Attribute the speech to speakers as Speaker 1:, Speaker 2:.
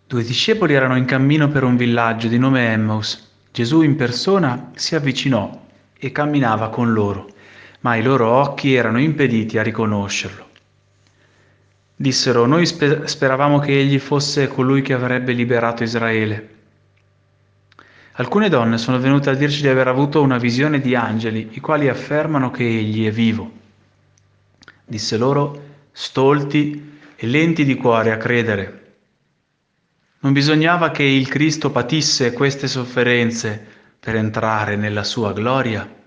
Speaker 1: Due discepoli erano in cammino per un villaggio di nome Emmaus. Gesù in persona si avvicinò e camminava con loro, ma i loro occhi erano impediti a riconoscerlo. Dissero: noi speravamo che egli fosse colui che avrebbe liberato Israele. Alcune donne sono venute a dirci di aver avuto una visione di angeli, i quali affermano che egli è vivo. Disse loro: stolti e lenti di cuore a credere. Non bisognava che il Cristo patisse queste sofferenze per entrare nella sua gloria?